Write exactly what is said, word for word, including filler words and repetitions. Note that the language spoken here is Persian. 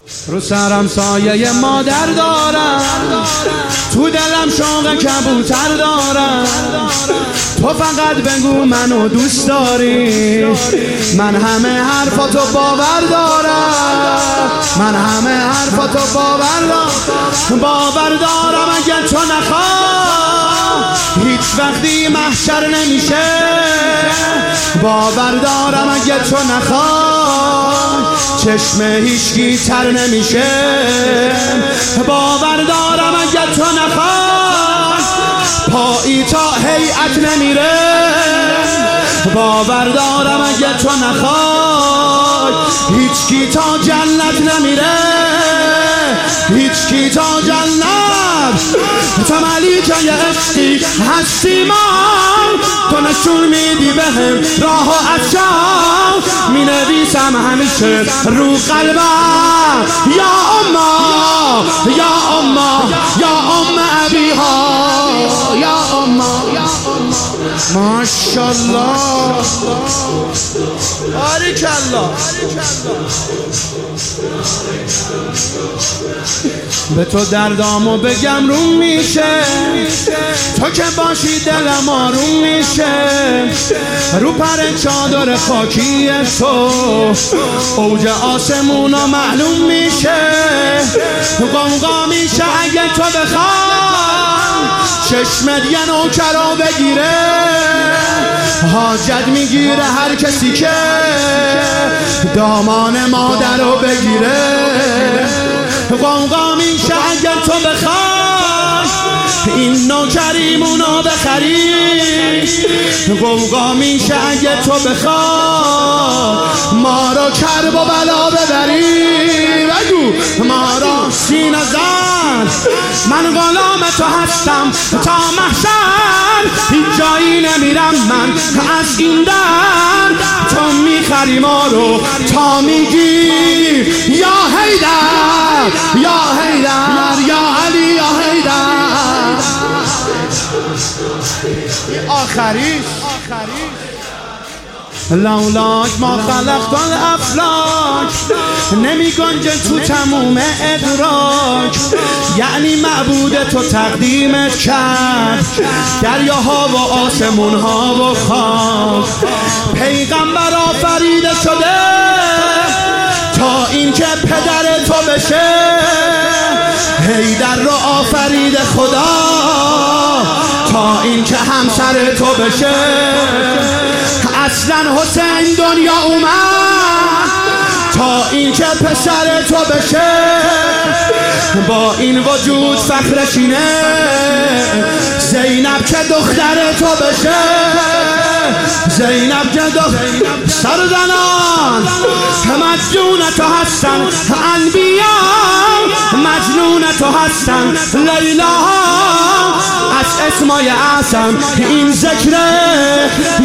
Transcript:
رو سرم سایه مادر دارم، تو دلم شوق کبوتر دارم. تو فقط بگو منو دوست داری، من همه حرفاتو باور دارم. من همه حرفاتو باور دارم. باور دارم اگه تو نخوای هیچ وقتی محشر نمیشه. باور دارم اگه تو نخوای چشم هیچکی تر نمیشه. باور دارم اگه تو نخوای پایی تا هیئت نمیره. باور دارم اگه تو نخوای هیچکی تا جنت نمیره. هیچکی تا جنت. تو ملیکه عشقی هستی من، تو نشون میدی بهم راه و افشان. می نویسم همیشه رو قلبم یا اما یا اما یا ام ابیها یا اما. ماشاءالله باریکالله. به تو دردامو بگم روم میشه، تو که باشی دلم آروم میشه. رو پر چادر خاکی تو اوج آسمونا معلوم میشه. قوقا میشه اگه تو بخوای چشمت یه نوکرو بگیره. حاجت میگیره هر کسی که دامان مادرو بگیره. قوقا میشه اگر تو بخوای این نوکریمونو بخری. قوقا میشه اگه تو بخوای ما رو کرب و بلا ببری. بگو ما رو سینه زن، من غلام تو هستم تا محشر. هیچ جایی نمیرم من از این در، تو میخری ما رو تا میگی یا حیدر یا حیدر یا علی یا حیدر. آخریش لولاک ما خلقت الافلاک، نمی گنجه تو تموم ادراک. یعنی معبود تو تقدیمت کرد دریاها و آسمونها و خاک. پیغمبر آفریده شده تا اینکه پدر تو بشه. حیدر رو آفریده خدا تا اینکه همسر تو بشه. اصلا حسین دنیا اومد تا اینکه پسر تو بشه. با این وجود فخرش اینه زینب که دختر تو بشه. زینب که دختر سرزنان مجنون تو هستن انبیا، مجنون تو هستن لیلا. از اسمای اعظم این ذکره